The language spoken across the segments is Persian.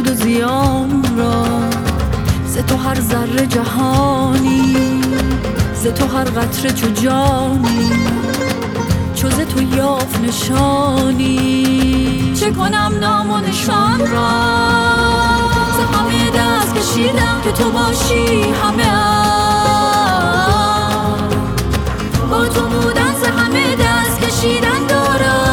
سود و زیان را، ز تو هر ذره جهانی، ز تو هر قطره چو جانی، چو ز تو یافت نشانی. چه کنم نام و نشان را، ز همه دست کشیدم که تو باشی همه با تو بودن، ز همه دست کشیدن دارم.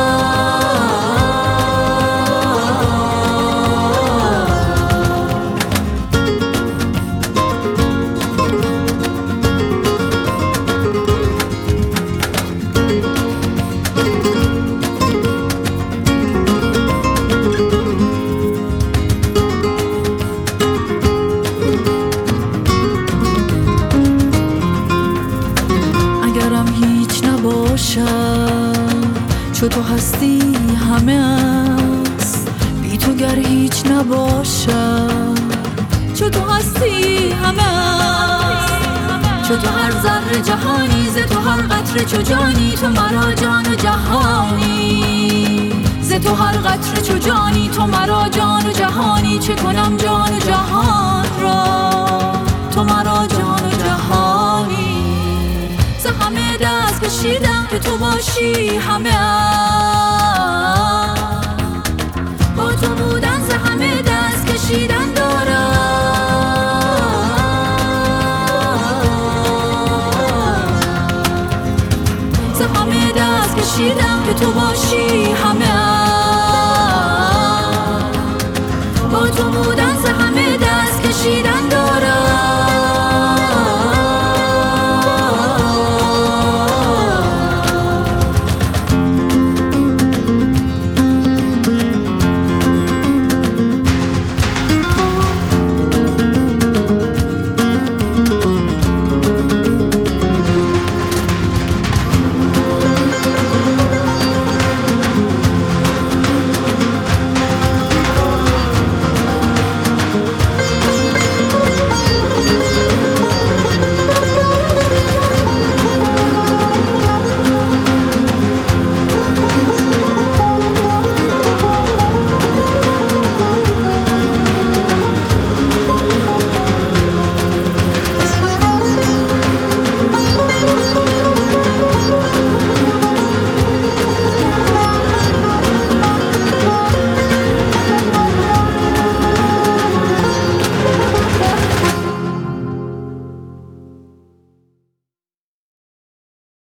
چو تو هستی همه است، بی تو گر هیچ نباشد. چو تو هستی همه است، چو تو هر ذره جهانی، ز تو هر قطره چو جانی، تو مرا جان و جهانی. ز تو هر قطره چو جانی، تو مرا جان و جهانی. چه کنم جان و جهان را، تو مرا جان و جهانی. ز همه دست کشیدم که تو باشی همه با تو بودن، ز همه دست کشیدن دارم. ز همه دست کشیدم که تو باشی همه با تو بودن، ز همه دست کشیدن